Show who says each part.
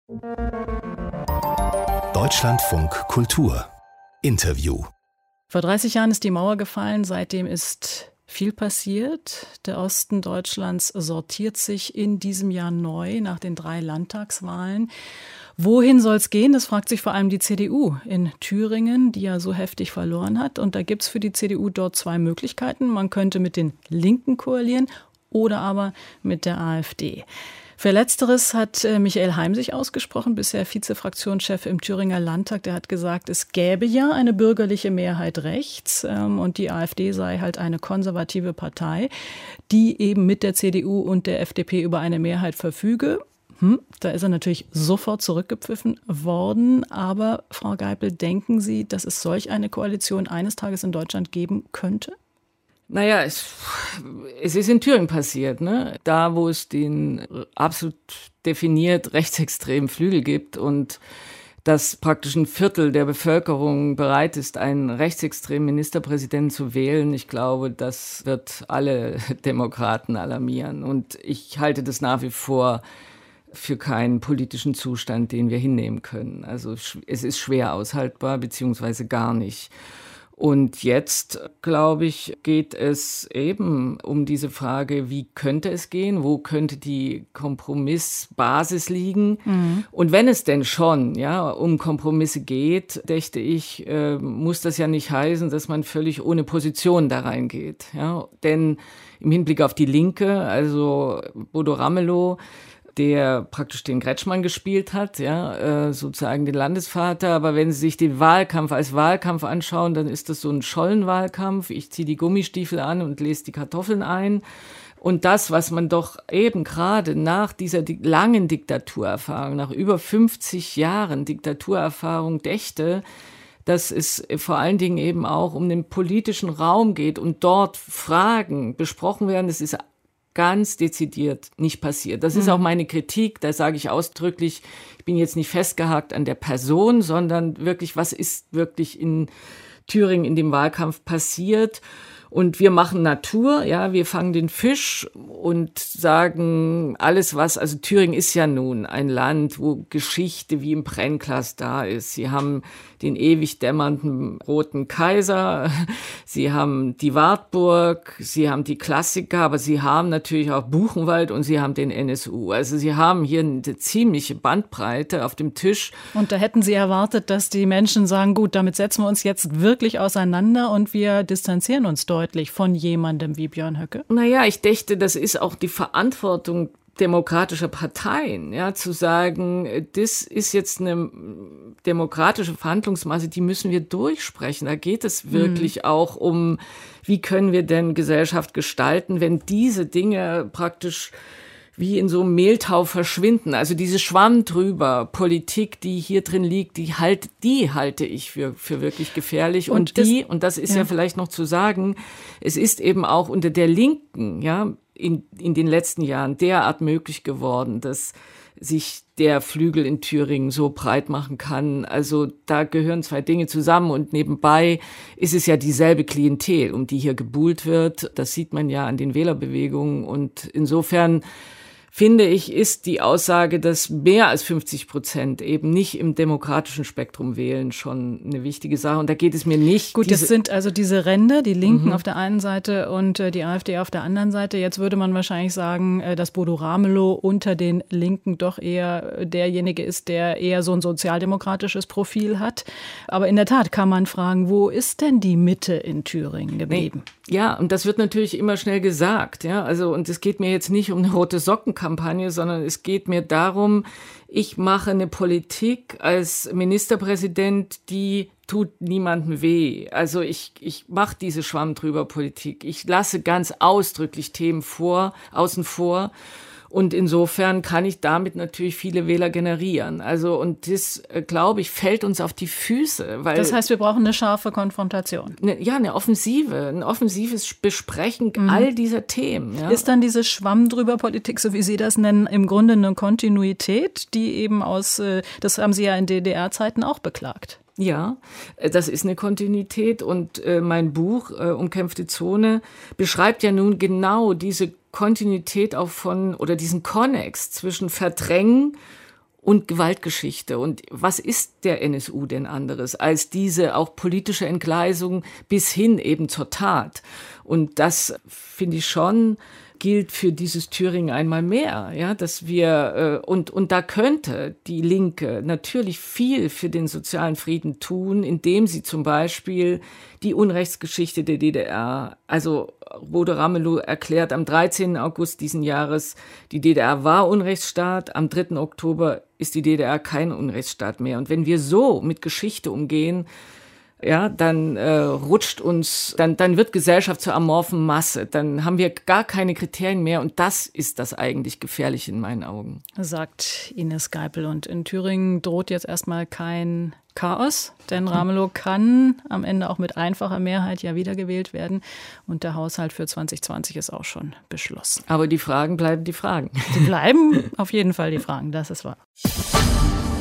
Speaker 1: Deutschlandfunk Kultur Interview.
Speaker 2: Vor 30 Jahren ist die Mauer gefallen, seitdem ist viel passiert. Der Osten Deutschlands sortiert sich in diesem Jahr neu nach den 3 Landtagswahlen. Wohin soll es gehen? Das fragt sich vor allem die CDU in Thüringen, die ja so heftig verloren hat. Und da gibt es für die CDU dort 2 Möglichkeiten. Man könnte mit den Linken koalieren oder aber mit der AfD. Für Letzteres hat Michael Heim sich ausgesprochen, bisher Vizefraktionschef im Thüringer Landtag. Der hat gesagt, es gäbe ja eine bürgerliche Mehrheit rechts und die AfD sei halt eine konservative Partei, die eben mit der CDU und der FDP über eine Mehrheit verfüge. Da ist er natürlich sofort zurückgepfiffen worden. Aber Frau Geipel, denken Sie, dass es solch eine Koalition eines Tages in Deutschland geben könnte?
Speaker 3: Naja, es ist in Thüringen passiert, ne? Da, wo es den absolut definiert rechtsextremen Flügel gibt und dass praktisch ein Viertel der Bevölkerung bereit ist, einen rechtsextremen Ministerpräsidenten zu wählen. Ich glaube, das wird alle Demokraten alarmieren. Und ich halte das nach wie vor für keinen politischen Zustand, den wir hinnehmen können. Also es ist schwer aushaltbar, beziehungsweise gar nicht. Und jetzt, glaube ich, geht es eben um diese Frage, wie könnte es gehen, wo könnte die Kompromissbasis liegen? Und wenn es denn schon um Kompromisse geht, dächte ich, muss das ja nicht heißen, dass man völlig ohne Position da reingeht. Ja? Denn im Hinblick auf die Linke, also Bodo Ramelow, der praktisch den Kretschmann gespielt hat, sozusagen den Landesvater. Aber wenn Sie sich den Wahlkampf als Wahlkampf anschauen, dann ist das so ein Schollenwahlkampf. Ich ziehe die Gummistiefel an und lese die Kartoffeln ein. Und das, was man doch eben gerade nach dieser langen Diktaturerfahrung, nach über 50 Jahren Diktaturerfahrung dächte, dass es vor allen Dingen eben auch um den politischen Raum geht und dort Fragen besprochen werden. Das ist ganz dezidiert nicht passiert. Das ist auch meine Kritik, da sage ich ausdrücklich, ich bin jetzt nicht festgehakt an der Person, sondern wirklich, was ist wirklich in Thüringen in dem Wahlkampf passiert? Und wir machen Natur, wir fangen den Fisch und sagen alles was, also Thüringen ist ja nun ein Land, wo Geschichte wie im Brennglas da ist. Sie haben den ewig dämmernden Roten Kaiser, sie haben die Wartburg, sie haben die Klassiker, aber sie haben natürlich auch Buchenwald und sie haben den NSU. Also sie haben hier eine ziemliche Bandbreite auf dem Tisch.
Speaker 2: Und da hätten Sie erwartet, dass die Menschen sagen, gut, damit setzen wir uns jetzt wirklich auseinander und wir distanzieren uns deutlich von jemandem wie Björn Höcke?
Speaker 3: Naja, ich dächte, das ist auch die Verantwortung demokratischer Parteien, zu sagen, das ist jetzt eine demokratische Verhandlungsmasse, die müssen wir durchsprechen. Da geht es wirklich auch um, wie können wir denn Gesellschaft gestalten, wenn diese Dinge praktisch wie in so einem Mehltau verschwinden. Also diese Schwamm drüber Politik, die hier drin liegt, die halte ich für wirklich gefährlich. Und das ist ja vielleicht noch zu sagen, es ist eben auch unter der Linken, in den letzten Jahren derart möglich geworden, dass sich der Flügel in Thüringen so breit machen kann. Also da gehören 2 Dinge zusammen und nebenbei ist es ja dieselbe Klientel, um die hier gebuhlt wird. Das sieht man ja an den Wählerbewegungen und insofern finde ich, ist die Aussage, dass mehr als 50% eben nicht im demokratischen Spektrum wählen, schon eine wichtige Sache. Und da geht es mir nicht.
Speaker 2: Gut, das sind also diese Ränder, die Linken auf der einen Seite und die AfD auf der anderen Seite. Jetzt würde man wahrscheinlich sagen, dass Bodo Ramelow unter den Linken doch eher derjenige ist, der eher so ein sozialdemokratisches Profil hat. Aber in der Tat kann man fragen, wo ist denn die Mitte in Thüringen geblieben?
Speaker 3: Ja, und das wird natürlich immer schnell gesagt. Also, und es geht mir jetzt nicht um eine rote Sockenkampagne, sondern es geht mir darum, ich mache eine Politik als Ministerpräsident, die tut niemandem weh. Also ich mache diese Schwamm drüber Politik. Ich lasse ganz ausdrücklich Themen außen vor. Und insofern kann ich damit natürlich viele Wähler generieren. Also, und das, glaube ich, fällt uns auf die Füße. Weil
Speaker 2: das heißt, wir brauchen eine scharfe Konfrontation.
Speaker 3: Eine Offensive, ein offensives Besprechen all dieser Themen. Ja.
Speaker 2: Ist dann diese Schwamm drüber Politik, so wie Sie das nennen, im Grunde eine Kontinuität, die eben das haben Sie ja in DDR-Zeiten auch beklagt.
Speaker 3: Ja, das ist eine Kontinuität und mein Buch Umkämpfte Zone beschreibt ja nun genau diese Kontinuität auch oder diesen Konnex zwischen Verdrängen und Gewaltgeschichte. Und was ist der NSU denn anderes als diese auch politische Entgleisung bis hin eben zur Tat? Und das finde ich schon gilt für dieses Thüringen einmal mehr, ja, dass wir und da könnte die Linke natürlich viel für den sozialen Frieden tun, indem sie zum Beispiel die Unrechtsgeschichte der DDR, also Bodo Ramelow erklärt am 13. August diesen Jahres, die DDR war Unrechtsstaat, am 3. Oktober ist die DDR kein Unrechtsstaat mehr. Und wenn wir so mit Geschichte umgehen, ja, dann rutscht uns, dann wird Gesellschaft zur amorphen Masse. Dann haben wir gar keine Kriterien mehr und das ist das eigentlich Gefährliche in meinen Augen.
Speaker 2: Sagt Ines Geipel. Und in Thüringen droht jetzt erstmal kein Chaos, denn Ramelow kann am Ende auch mit einfacher Mehrheit ja wiedergewählt werden und der Haushalt für 2020 ist auch schon beschlossen.
Speaker 3: Aber die Fragen bleiben die Fragen.
Speaker 2: Die bleiben auf jeden Fall die Fragen, das ist wahr.